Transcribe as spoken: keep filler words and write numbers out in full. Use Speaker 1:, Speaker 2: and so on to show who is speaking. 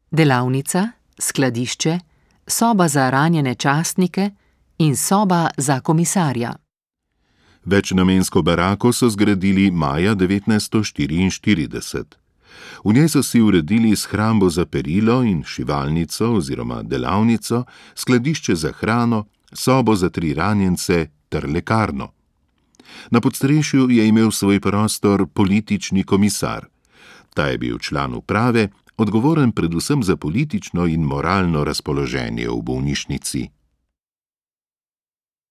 Speaker 1: delavnica, skladišče, soba za ranjene častnike in soba za komisarja.
Speaker 2: Večnamensko barako so zgradili maja devetnajststo štiriinštirideset. V njej so si uredili shrambo za perilo in šivalnico oziroma delavnico, skladišče za hrano, sobo za tri ranjence ter lekarno. Na podstrešju je imel svoj prostor politični komisar. Ta je bil član uprave, odgovoren predvsem za politično in moralno razpoloženje v bolnišnici.